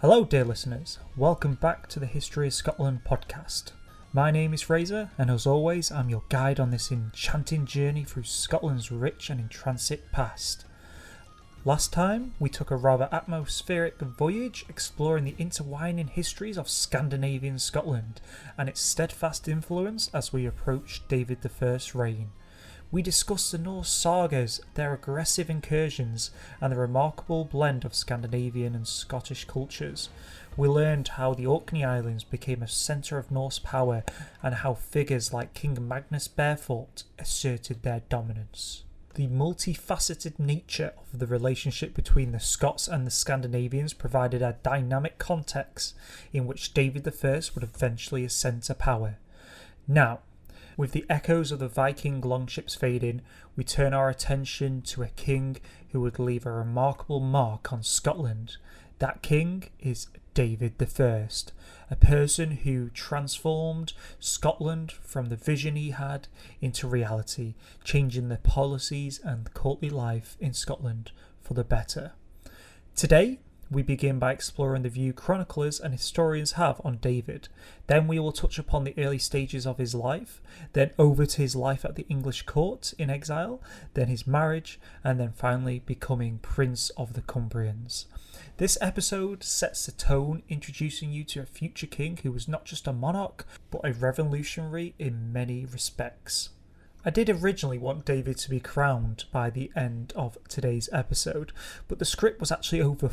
Hello dear listeners, welcome back to the History of Scotland podcast. My name is Fraser and as always I'm your guide on this enchanting journey through Scotland's rich and intrinsic past. Last time we took a rather atmospheric voyage exploring the intertwining histories of Scandinavian Scotland and its steadfast influence as we approached David I's reign. We discussed the Norse sagas, their aggressive incursions, and the remarkable blend of Scandinavian and Scottish cultures. We learned how the Orkney Islands became a centre of Norse power and how figures like King Magnus Barefoot asserted their dominance. The multifaceted nature of the relationship between the Scots and the Scandinavians provided a dynamic context in which David I would eventually ascend to power. Now, with the echoes of the Viking longships fading, we turn our attention to a king who would leave a remarkable mark on Scotland. That king is David I, a person who transformed Scotland from the vision he had into reality, changing the policies and courtly life in Scotland for the better. Today, we begin by exploring the view chroniclers and historians have on David. Then we will touch upon the early stages of his life, then over to his life at the English court in exile, then his marriage, and then finally becoming Prince of the Cumbrians. This episode sets the tone, introducing you to a future king who was not just a monarch, but a revolutionary in many respects. I did originally want David to be crowned by the end of today's episode, but the script was actually over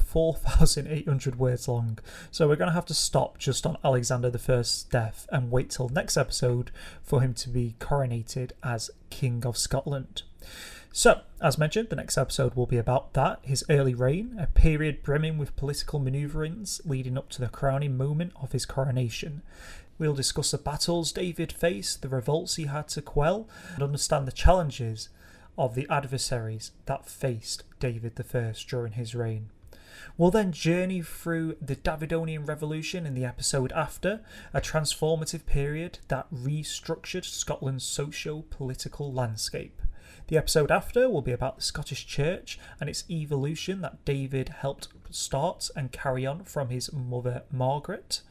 4,800 words long, so we're going to have to stop just on Alexander I's death and wait till next episode for him to be coronated as King of Scotland. So, as mentioned, the next episode will be about that, his early reign, a period brimming with political manoeuvrings leading up to the crowning moment of his coronation. We'll discuss the battles David faced, the revolts he had to quell, and understand the challenges of the adversaries that faced David I during his reign. We'll then journey through the Davidonian Revolution in the episode after, a transformative period that restructured Scotland's socio-political landscape. The episode after will be about the Scottish Church and its evolution that David helped start and carry on from his mother Margaret.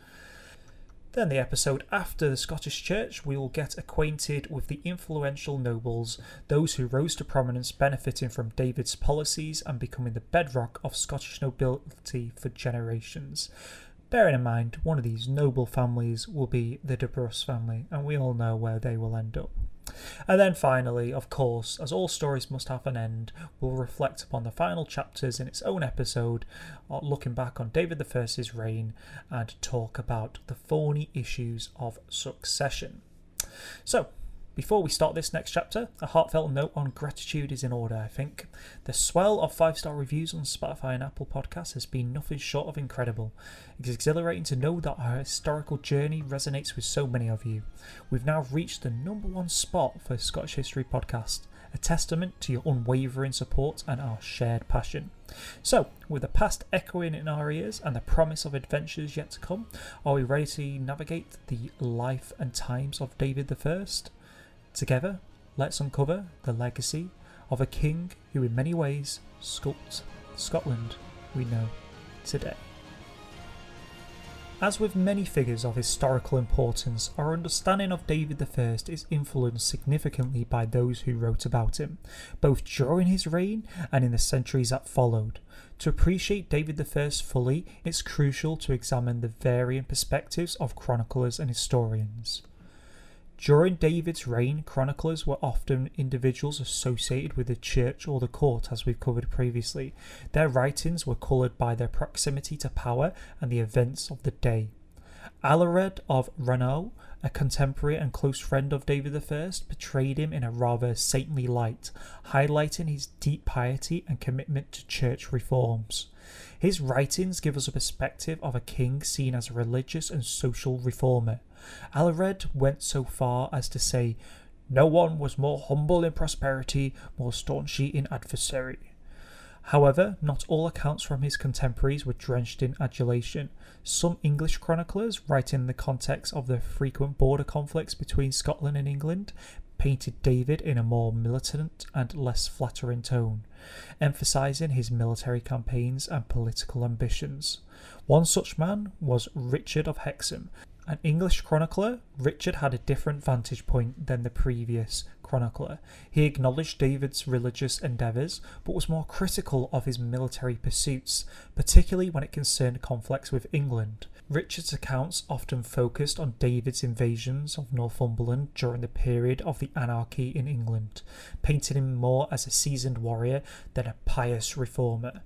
Then the episode after the Scottish Church, we will get acquainted with the influential nobles, those who rose to prominence benefiting from David's policies and becoming the bedrock of Scottish nobility for generations. Bearing in mind, one of these noble families will be the De Bruce family, and we all know where they will end up. And then finally, of course, as all stories must have an end, we'll reflect upon the final chapters in its own episode, looking back on David I's reign and talk about the thorny issues of succession. So, before we start this next chapter, a heartfelt note on gratitude is in order, I think. The swell of 5-star reviews on Spotify and Apple Podcasts has been nothing short of incredible. It's exhilarating to know that our historical journey resonates with so many of you. We've now reached the #1 spot for Scottish History Podcast, a testament to your unwavering support and our shared passion. So, with the past echoing in our ears and the promise of adventures yet to come, are we ready to navigate the life and times of David I? Together, let's uncover the legacy of a king who in many ways sculpts Scotland we know today. As with many figures of historical importance, our understanding of David I is influenced significantly by those who wrote about him, both during his reign and in the centuries that followed. To appreciate David I fully, it's crucial to examine the varying perspectives of chroniclers and historians. During David's reign, chroniclers were often individuals associated with the church or the court, as we've covered previously. Their writings were coloured by their proximity to power and the events of the day. Alared of Ranelagh, a contemporary and close friend of David I, portrayed him in a rather saintly light, highlighting his deep piety and commitment to church reforms. His writings give us a perspective of a king seen as a religious and social reformer. Alared went so far as to say, "No one was more humble in prosperity, more staunchly in adversary." However, not all accounts from his contemporaries were drenched in adulation. Some English chroniclers, writing in the context of the frequent border conflicts between Scotland and England, painted David in a more militant and less flattering tone, emphasising his military campaigns and political ambitions. One such man was Richard of Hexham. An English chronicler, Richard had a different vantage point than the previous chronicler. He acknowledged David's religious endeavours, but was more critical of his military pursuits, particularly when it concerned conflicts with England. Richard's accounts often focused on David's invasions of Northumberland during the period of the anarchy in England, painting him more as a seasoned warrior than a pious reformer.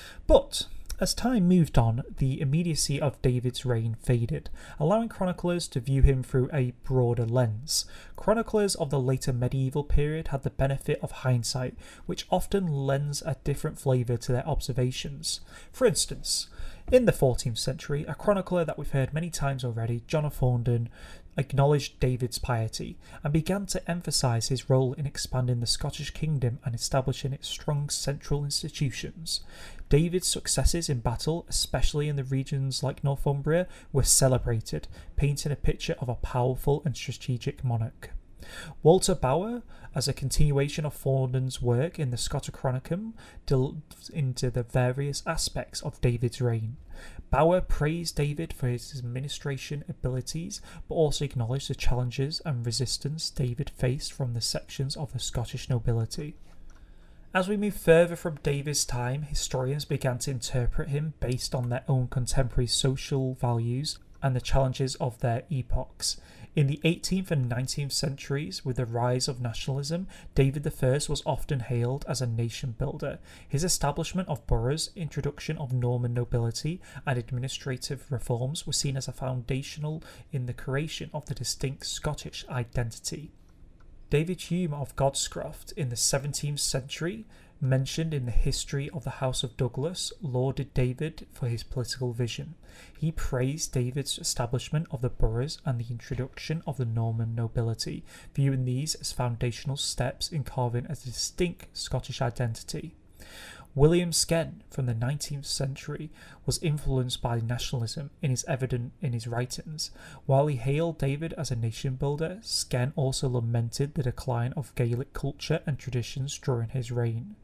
But as time moved on, the immediacy of David's reign faded, allowing chroniclers to view him through a broader lens. Chroniclers of the later medieval period had the benefit of hindsight, which often lends a different flavour to their observations. For instance, in the 14th century, a chronicler that we've heard many times already, John of Thorndon, acknowledged David's piety and began to emphasise his role in expanding the Scottish kingdom and establishing its strong central institutions. David's successes in battle, especially in the regions like Northumbria, were celebrated, painting a picture of a powerful and strategic monarch. Walter Bower, as a continuation of Thorndon's work in the Scotichronicum, delved into the various aspects of David's reign. Bower praised David for his administration abilities, but also acknowledged the challenges and resistance David faced from the sections of the Scottish nobility. As we move further from David's time, historians began to interpret him based on their own contemporary social values and the challenges of their epochs. In the 18th and 19th centuries, with the rise of nationalism, David I was often hailed as a nation builder. His establishment of boroughs, introduction of Norman nobility, and administrative reforms were seen as a foundational in the creation of the distinct Scottish identity. David Hume of Godscroft in the 17th century, mentioned in the history of the House of Douglas, lauded David for his political vision. He praised David's establishment of the boroughs and the introduction of the Norman nobility, viewing these as foundational steps in carving a distinct Scottish identity. William Sken from the 19th century was influenced by nationalism and is evident in his writings. While he hailed David as a nation builder, Sken also lamented the decline of Gaelic culture and traditions during his reign.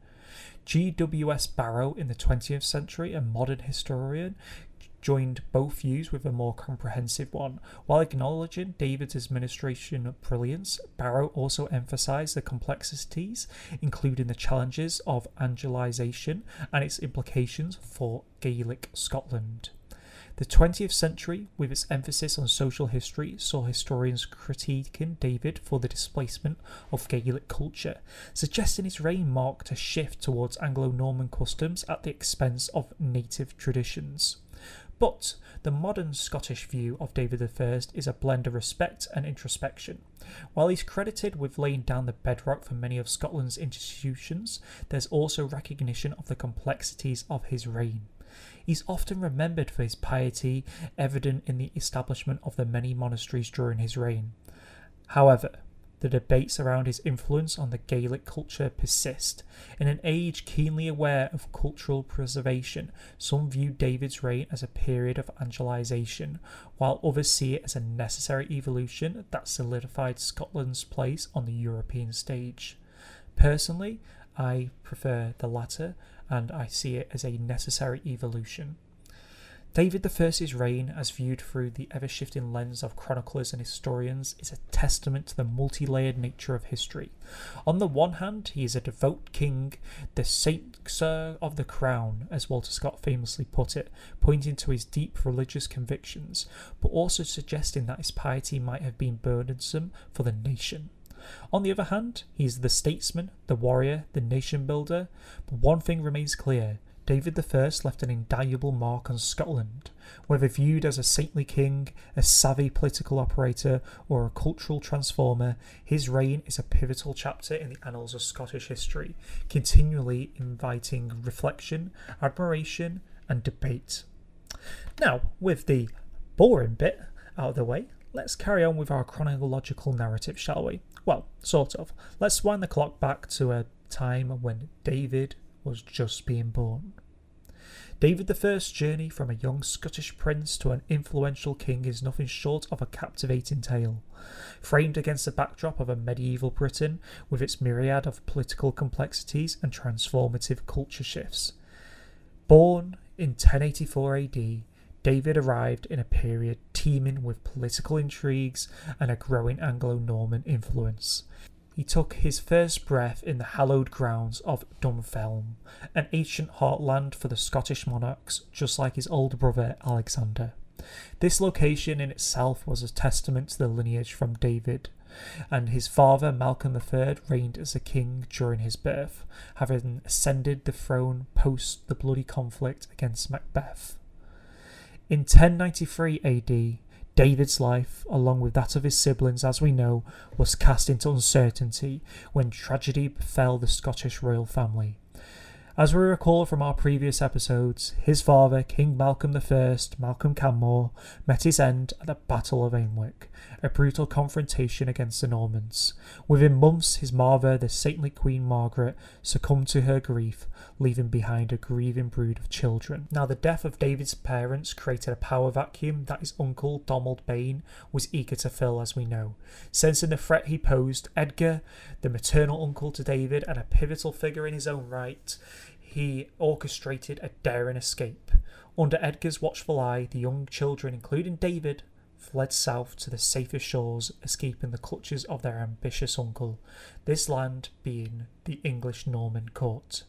G.W.S. Barrow in the 20th century, a modern historian, joined both views with a more comprehensive one. While acknowledging David's administration brilliance, Barrow also emphasised the complexities, including the challenges of Angelicization and its implications for Gaelic Scotland. The 20th century, with its emphasis on social history, saw historians critiquing David for the displacement of Gaelic culture, suggesting his reign marked a shift towards Anglo-Norman customs at the expense of native traditions. But the modern Scottish view of David I is a blend of respect and introspection. While he's credited with laying down the bedrock for many of Scotland's institutions, there's also recognition of the complexities of his reign. He's often remembered for his piety, evident in the establishment of the many monasteries during his reign. However, the debates around his influence on the Gaelic culture persist. In an age keenly aware of cultural preservation, some view David's reign as a period of Angelicization, while others see it as a necessary evolution that solidified Scotland's place on the European stage. Personally, I prefer the latter, and I see it as a necessary evolution. David I's reign, as viewed through the ever-shifting lens of chroniclers and historians, is a testament to the multi-layered nature of history. On the one hand, he is a devout king, the Saint Sir of the Crown, as Walter Scott famously put it, pointing to his deep religious convictions, but also suggesting that his piety might have been burdensome for the nation. On the other hand, he is the statesman, the warrior, the nation builder, but one thing remains clear: David I left an indelible mark on Scotland. Whether viewed as a saintly king, a savvy political operator, or a cultural transformer, his reign is a pivotal chapter in the annals of Scottish history, continually inviting reflection, admiration, and debate. Now, with the boring bit out of the way, let's carry on with our chronological narrative, shall we? Well, sort of. Let's wind the clock back to a time when David was just being born. David I's journey from a young Scottish prince to an influential king is nothing short of a captivating tale, framed against the backdrop of a medieval Britain with its myriad of political complexities and transformative culture shifts. Born in 1084 AD, David arrived in a period teeming with political intrigues and a growing Anglo-Norman influence. He took his first breath in the hallowed grounds of Dunfermline, an ancient heartland for the Scottish monarchs, just like his older brother Alexander. This location in itself was a testament to the lineage from David, and his father Malcolm III reigned as a king during his birth, having ascended the throne post the bloody conflict against Macbeth. In 1093 AD, David's life, along with that of his siblings as we know, was cast into uncertainty when tragedy befell the Scottish royal family. As we recall from our previous episodes, his father, King Malcolm I, Malcolm Canmore, met his end at the Battle of Alnwick, a brutal confrontation against the Normans. Within months, his mother, the saintly Queen Margaret, succumbed to her grief, leaving behind a grieving brood of children. Now, the death of David's parents created a power vacuum that his uncle, Donald Bane, was eager to fill, as we know. Sensing the threat he posed, Edgar, the maternal uncle to David and a pivotal figure in his own right, he orchestrated a daring escape. Under Edgar's watchful eye, the young children, including David, fled south to the safest shores, escaping the clutches of their ambitious uncle, this land being the English Norman court.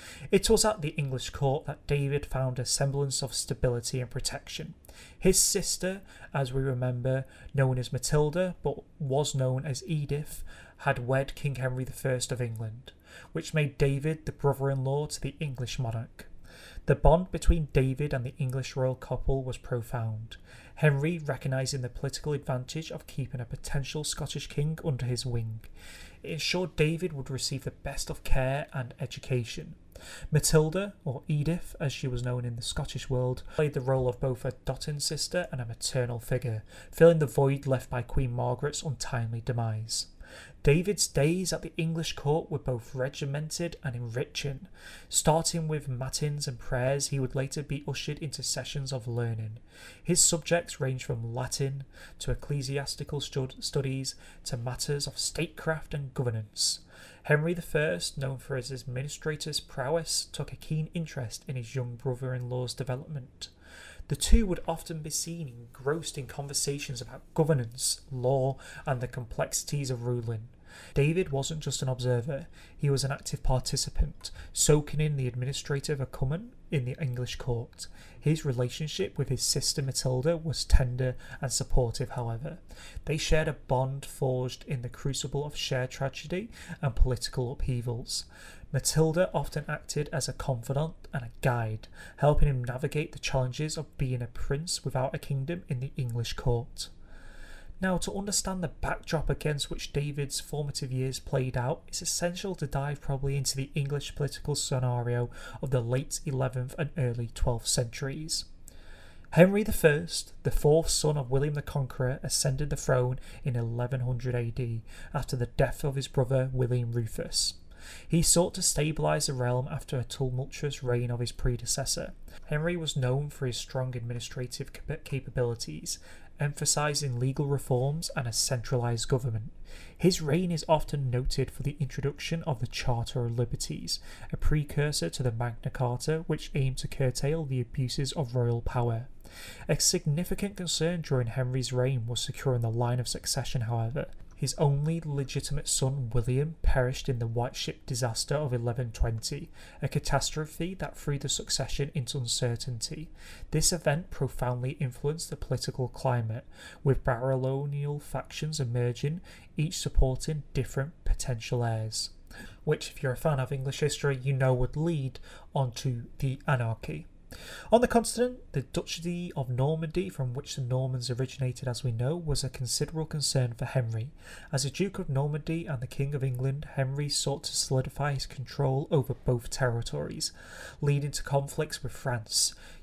It was at the English court that David found a semblance of stability and protection. His sister, as we remember, known as Matilda, but was known as Edith, had wed King Henry I of England, which made David the brother-in-law to the English monarch. The bond between David and the English royal couple was profound, Henry recognising the political advantage of keeping a potential Scottish king under his wing. It ensured David would receive the best of care and education. Matilda, or Edith as she was known in the Scottish world, played the role of both a dotting sister and a maternal figure, filling the void left by Queen Margaret's untimely demise. David's days at the English court were both regimented and enriching. Starting with matins and prayers, he would later be ushered into sessions of learning. His subjects ranged from Latin to ecclesiastical studies to matters of statecraft and governance. Henry I, known for his administrator's prowess, took a keen interest in his young brother-in-law's development. The two would often be seen engrossed in conversations about governance, law, and the complexities of ruling. David wasn't just an observer, he was an active participant, soaking in the administrative acumen in the English court. His relationship with his sister Matilda was tender and supportive, however. They shared a bond forged in the crucible of shared tragedy and political upheavals. Matilda often acted as a confidant and a guide, helping him navigate the challenges of being a prince without a kingdom in the English court. Now, to understand the backdrop against which David's formative years played out, it's essential to dive probably into the English political scenario of the late 11th and early 12th centuries. Henry I, the fourth son of William the Conqueror, ascended the throne in 1100 AD after the death of his brother William Rufus. He sought to stabilise the realm after a tumultuous reign of his predecessor. Henry was known for his strong administrative capabilities, emphasising legal reforms and a centralised government. His reign is often noted for the introduction of the Charter of Liberties, a precursor to the Magna Carta, which aimed to curtail the abuses of royal power. A significant concern during Henry's reign was securing the line of succession, however. His only legitimate son, William, perished in the White Ship disaster of 1120, a catastrophe that threw the succession into uncertainty. This event profoundly influenced the political climate, with baronial factions emerging, each supporting different potential heirs, which, if you're a fan of English history, you know would lead onto the anarchy. On the continent, the Duchy of Normandy, from which the Normans originated as we know, was a considerable concern for Henry. As the Duke of Normandy and the King of England, Henry sought to solidify his control over both territories, leading to conflicts with France.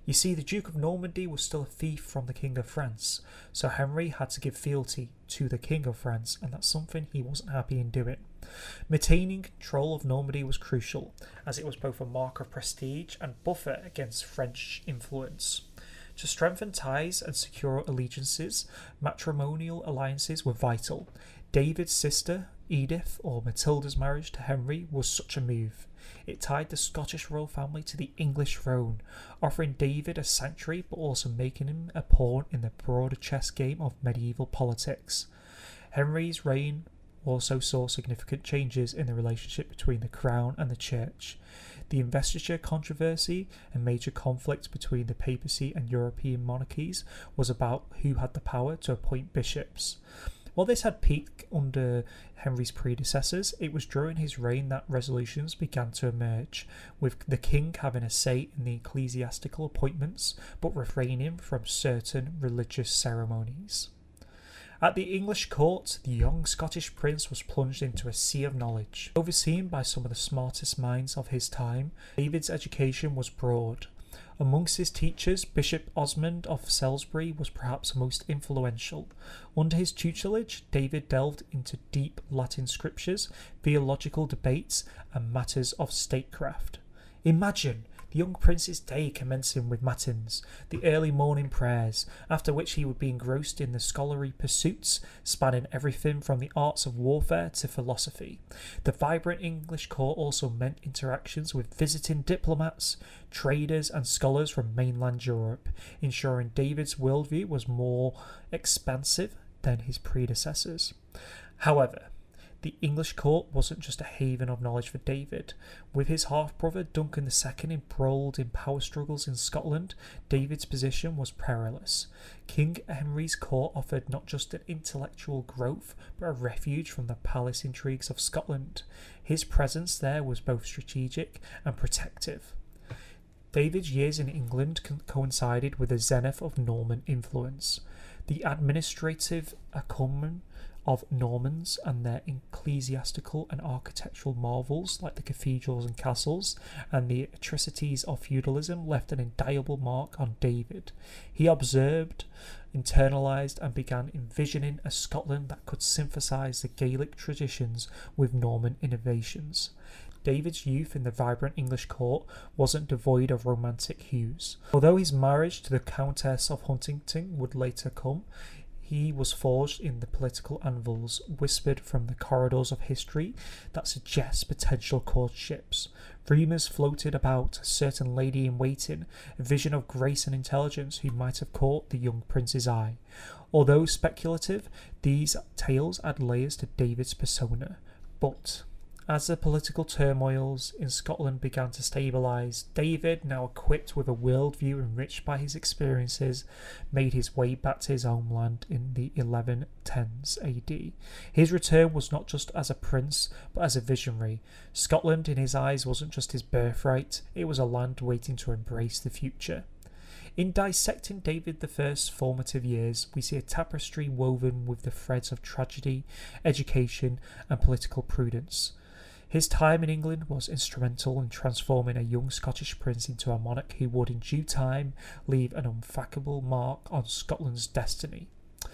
You see, the Duke of Normandy was still a fief from the King of France, so Henry had to give fealty to the King of France, and that's something he wasn't happy in doing. Maintaining control of Normandy was crucial, as it was both a mark of prestige and buffer against French influence. To strengthen ties and secure allegiances, matrimonial alliances were vital. David's sister, Edith, or Matilda's marriage to Henry was such a move. It tied the Scottish royal family to the English throne, offering David a sanctuary but also making him a pawn in the broader chess game of medieval politics. Henry's reign also saw significant changes in the relationship between the crown and the church. The investiture controversy and major conflict between the papacy and European monarchies was about who had the power to appoint bishops. While this had peaked under Henry's predecessors, it was during his reign that resolutions began to emerge, with the king having a say in the ecclesiastical appointments, but refraining from certain religious ceremonies. At the English court, the young Scottish prince was plunged into a sea of knowledge. Overseen by some of the smartest minds of his time, David's education was broad. Amongst his teachers, Bishop Osmond of Salisbury was perhaps most influential. Under his tutelage, David delved into deep Latin scriptures, theological debates, and matters of statecraft. Imagine the young prince's day commencing with matins, the early morning prayers, after which he would be engrossed in the scholarly pursuits, spanning everything from the arts of warfare to philosophy. The vibrant English court also meant interactions with visiting diplomats, traders and scholars from mainland Europe, ensuring David's worldview was more expansive than his predecessors. However, the English court wasn't just a haven of knowledge for David. With his half-brother Duncan II embroiled in power struggles in Scotland, David's position was perilous. King Henry's court offered not just an intellectual growth, but a refuge from the palace intrigues of Scotland. His presence there was both strategic and protective. David's years in England coincided with the zenith of Norman influence. The administrative acumen of Normans and their ecclesiastical and architectural marvels like the cathedrals and castles and the atrocities of feudalism left an indelible mark on David. He observed, internalised and began envisioning a Scotland that could synthesise the Gaelic traditions with Norman innovations. David's youth in the vibrant English court wasn't devoid of romantic hues. Although his marriage to the Countess of Huntingdon would later come, he was forged in the political anvils whispered from the corridors of history that suggest potential courtships. Rumours floated about a certain lady-in-waiting, a vision of grace and intelligence who might have caught the young prince's eye. Although speculative, these tales add layers to David's persona. But as the political turmoils in Scotland began to stabilise, David, now equipped with a worldview enriched by his experiences, made his way back to his homeland in the 1110s AD. His return was not just as a prince, but as a visionary. Scotland, in his eyes, wasn't just his birthright, it was a land waiting to embrace the future. In dissecting David I's formative years, we see a tapestry woven with the threads of tragedy, education, and political prudence. His time in England was instrumental in transforming a young Scottish prince into a monarch who would in due time leave an unfathomable mark on Scotland's destiny.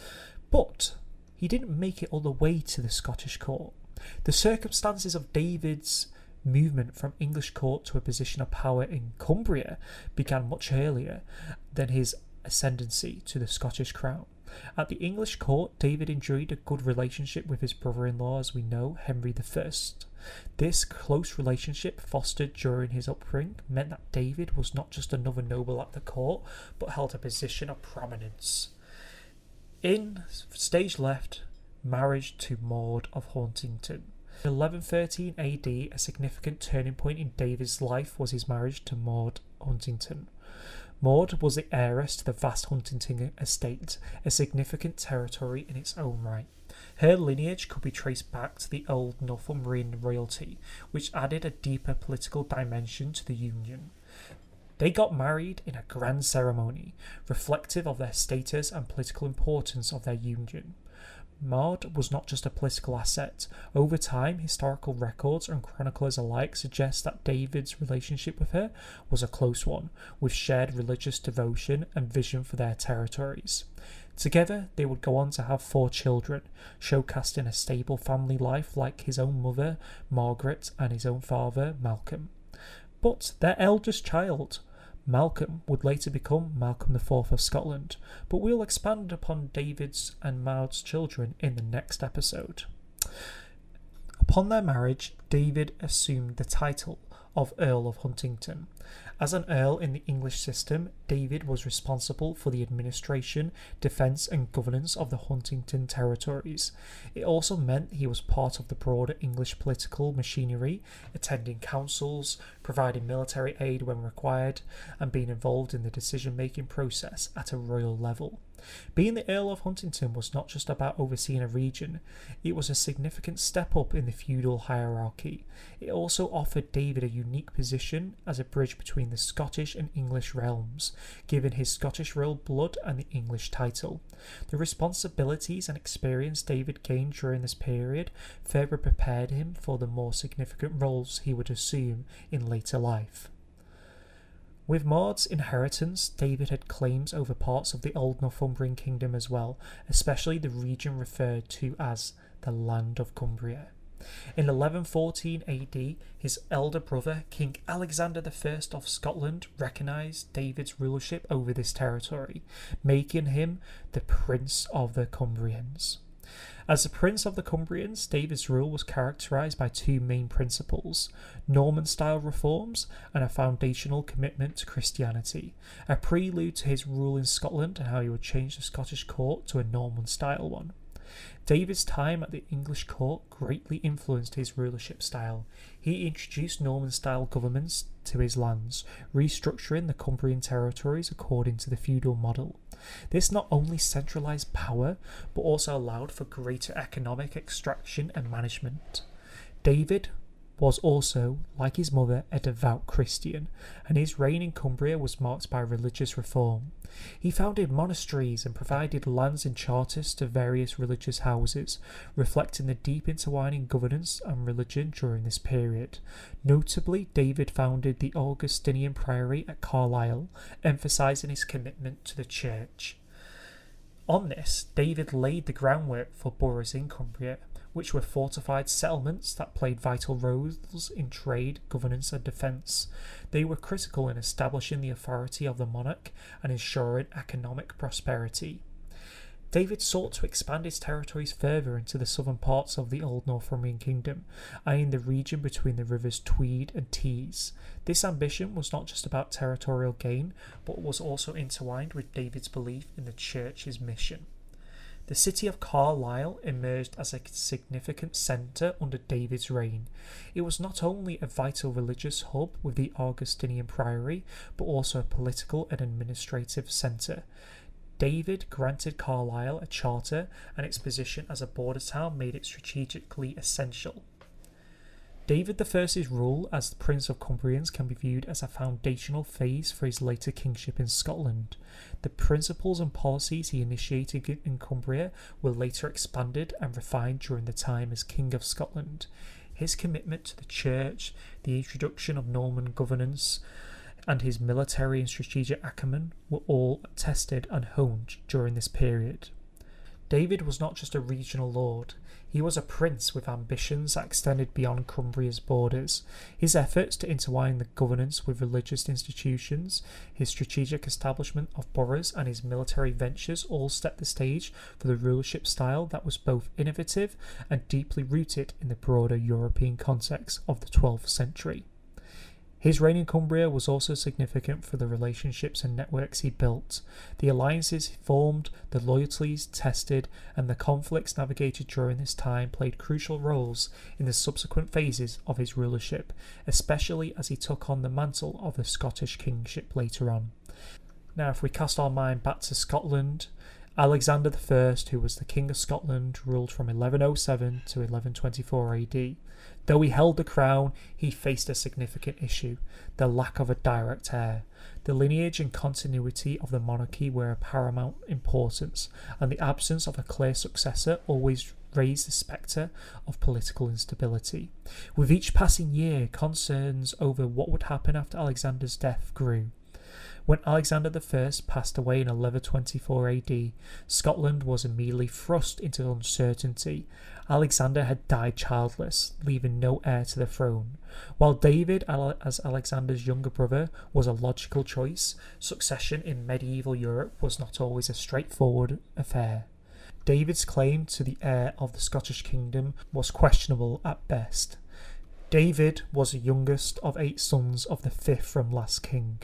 But he didn't make it all the way to the Scottish court. The circumstances of David's movement from English court to a position of power in Cumbria began much earlier than his ascendancy to the Scottish crown. At the English court, David enjoyed a good relationship with his brother-in-law, as we know, Henry I. This close relationship, fostered during his upbringing, meant that David was not just another noble at the court, but held a position of prominence. In stage left, marriage to Maud of Huntingdon. In 1113 AD, a significant turning point in David's life was his marriage to Maud Huntingdon. Maud was the heiress to the vast Huntingdon estate, a significant territory in its own right. Her lineage could be traced back to the old Northumbrian royalty, which added a deeper political dimension to the union. They got married in a grand ceremony, reflective of their status and political importance of their union. Maud was not just a political asset. Over time, historical records and chroniclers alike suggest that David's relationship with her was a close one, with shared religious devotion and vision for their territories. Together, they would go on to have 4 children, showcasing a stable family life like his own mother, Margaret, and his own father, Malcolm. But their eldest child, Malcolm, would later become Malcolm IV of Scotland, but we'll expand upon David's and Maud's children in the next episode. Upon their marriage, David assumed the title of Earl of Huntingdon. As an earl in the English system, David was responsible for the administration, defence and governance of the Huntingdon territories. It also meant he was part of the broader English political machinery, attending councils, providing military aid when required, and being involved in the decision-making process at a royal level. Being the Earl of Huntingdon was not just about overseeing a region, it was a significant step up in the feudal hierarchy. It also offered David a unique position as a bridge between the Scottish and English realms, given his Scottish royal blood and the English title. The responsibilities and experience David gained during this period further prepared him for the more significant roles he would assume in later life. With Maud's inheritance, David had claims over parts of the old Northumbrian kingdom as well, especially the region referred to as the Land of Cumbria. In 1114 AD, his elder brother, King Alexander I of Scotland, recognised David's rulership over this territory, making him the Prince of the Cumbrians. As the Prince of the Cumbrians, David's rule was characterised by 2 main principles: Norman-style reforms and a foundational commitment to Christianity, a prelude to his rule in Scotland and how he would change the Scottish court to a Norman-style one. David's time at the English court greatly influenced his rulership style. He introduced Norman-style governments to his lands, restructuring the Cumbrian territories according to the feudal model. This not only centralised power, but also allowed for greater economic extraction and management. David was also, like his mother, a devout Christian, and his reign in Cumbria was marked by religious reform. He founded monasteries and provided lands and charters to various religious houses, reflecting the deep intertwining governance and religion during this period. Notably, David founded the Augustinian Priory at Carlisle, emphasising his commitment to the church. On this, David laid the groundwork for boroughs in Cumbria, which were fortified settlements that played vital roles in trade, governance and defence. They were critical in establishing the authority of the monarch and ensuring economic prosperity. David sought to expand his territories further into the southern parts of the old Northumbrian kingdom, eyeing the region between the rivers Tweed and Tees. This ambition was not just about territorial gain, but was also intertwined with David's belief in the church's mission. The city of Carlisle emerged as a significant centre under David's reign. It was not only a vital religious hub with the Augustinian Priory, but also a political and administrative centre. David granted Carlisle a charter, and its position as a border town made it strategically essential. David I's rule as the Prince of Cumbrians can be viewed as a foundational phase for his later kingship in Scotland. The principles and policies he initiated in Cumbria were later expanded and refined during the time as King of Scotland. His commitment to the church, the introduction of Norman governance, and his military and strategic acumen were all tested and honed during this period. David was not just a regional lord, he was a prince with ambitions that extended beyond Cumbria's borders. His efforts to intertwine the governance with religious institutions, his strategic establishment of boroughs and his military ventures all set the stage for the rulership style that was both innovative and deeply rooted in the broader European context of the 12th century. His reign in Cumbria was also significant for the relationships and networks he built. The alliances he formed, the loyalties tested, and the conflicts navigated during this time played crucial roles in the subsequent phases of his rulership, especially as he took on the mantle of the Scottish kingship later on. Now, if we cast our mind back to Scotland Alexander I, who was the King of Scotland, ruled from 1107 to 1124 AD. Though he held the crown, he faced a significant issue: the lack of a direct heir. The lineage and continuity of the monarchy were of paramount importance, and the absence of a clear successor always raised the spectre of political instability. With each passing year, concerns over what would happen after Alexander's death grew. When Alexander I passed away in 1124 AD, Scotland was immediately thrust into uncertainty. Alexander had died childless, leaving no heir to the throne. While David, as Alexander's younger brother, was a logical choice, succession in medieval Europe was not always a straightforward affair. David's claim to the heir of the Scottish kingdom was questionable at best. David was the youngest of 8 sons of the 5th from last king.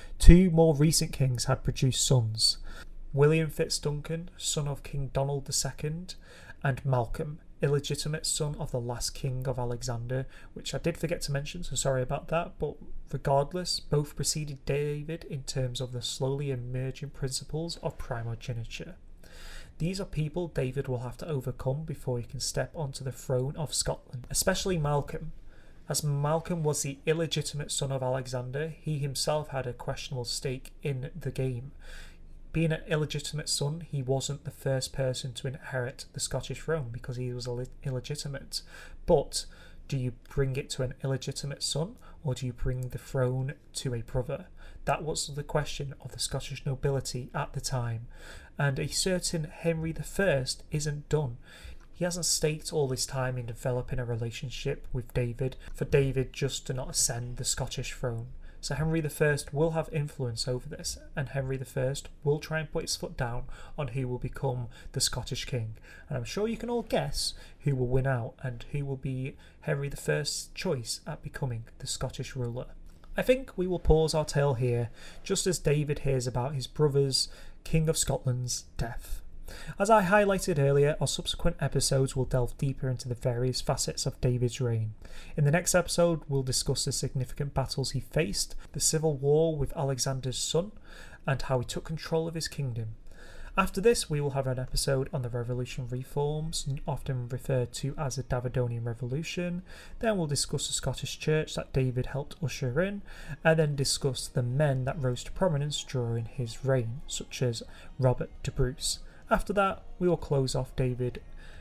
2 more recent kings had produced sons: William FitzDuncan, son of King Donald II, and Malcolm, illegitimate son of the last king of Alexander, which I did forget to mention, so sorry about that, but regardless, both preceded David in terms of the slowly emerging principles of primogeniture. These are people David will have to overcome before he can step onto the throne of Scotland, especially Malcolm. As Malcolm was the illegitimate son of Alexander, he himself had a questionable stake in the game. Being an illegitimate son, he wasn't the first person to inherit the Scottish throne because he was illegitimate. But do you bring it to an illegitimate son, or do you bring the throne to a brother? That was the question of the Scottish nobility at the time. And a certain Henry I isn't done. He hasn't staked all this time in developing a relationship with David for David just to not ascend the Scottish throne. So Henry I will have influence over this, and Henry I will try and put his foot down on who will become the Scottish king. And I'm sure you can all guess who will win out and who will be Henry I's choice at becoming the Scottish ruler. I think we will pause our tale here, just as David hears about his brother's, King of Scotland's, death. As I highlighted earlier, our subsequent episodes will delve deeper into the various facets of David's reign. In the next episode, we'll discuss the significant battles he faced, the civil war with Alexander's son, and how he took control of his kingdom. After this, we will have an episode on the revolutionary reforms, often referred to as the Davidonian Revolution. Then we'll discuss the Scottish Church that David helped usher in, and then discuss the men that rose to prominence during his reign, such as Robert de Bruce. After that, we will close off David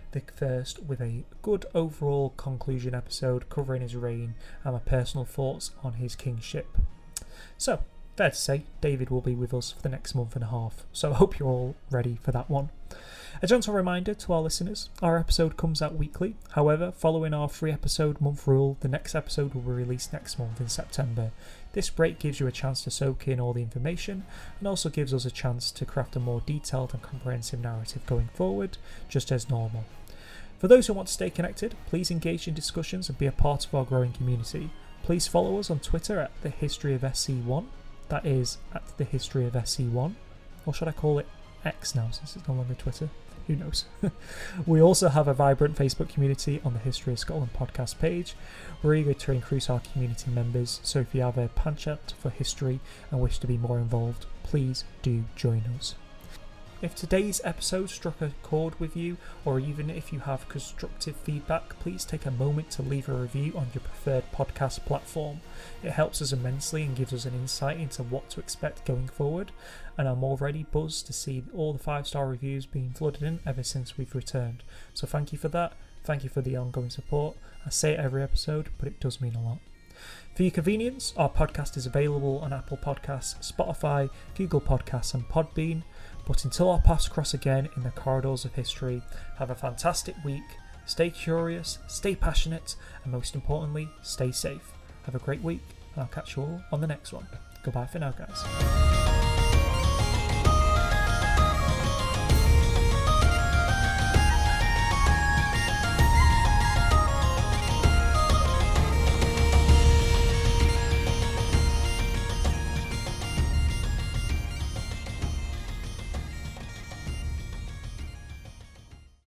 I with a good overall conclusion episode covering his reign and my personal thoughts on his kingship. So, fair to say, David will be with us for the next month and a half, so I hope you're all ready for that one. A gentle reminder to our listeners, our episode comes out weekly. However, following our 3-episode month rule, the next episode will be released next month in September. This break gives you a chance to soak in all the information and also gives us a chance to craft a more detailed and comprehensive narrative going forward, just as normal. For those who want to stay connected, please engage in discussions and be a part of our growing community. Please follow us on Twitter at The History of SC1. That is at The History of SC1. Or should I call it X now, since it's no longer Twitter? Who knows? We also have a vibrant Facebook community on the History of Scotland podcast page. We're eager to increase our community members, so if you have a penchant for history and wish to be more involved, please do join us. If today's episode struck a chord with you, or even if you have constructive feedback, please take a moment to leave a review on your preferred podcast platform. It helps us immensely and gives us an insight into what to expect going forward, and I'm already buzzed to see all the 5-star reviews being flooded in ever since we've returned. So thank you for that, thank you for the ongoing support. I say it every episode, but it does mean a lot. For your convenience, our podcast is available on Apple Podcasts, Spotify, Google Podcasts and Podbean. But until our paths cross again in the corridors of history, have a fantastic week, stay curious, stay passionate, and most importantly, stay safe. Have a great week, and I'll catch you all on the next one. Goodbye for now, guys.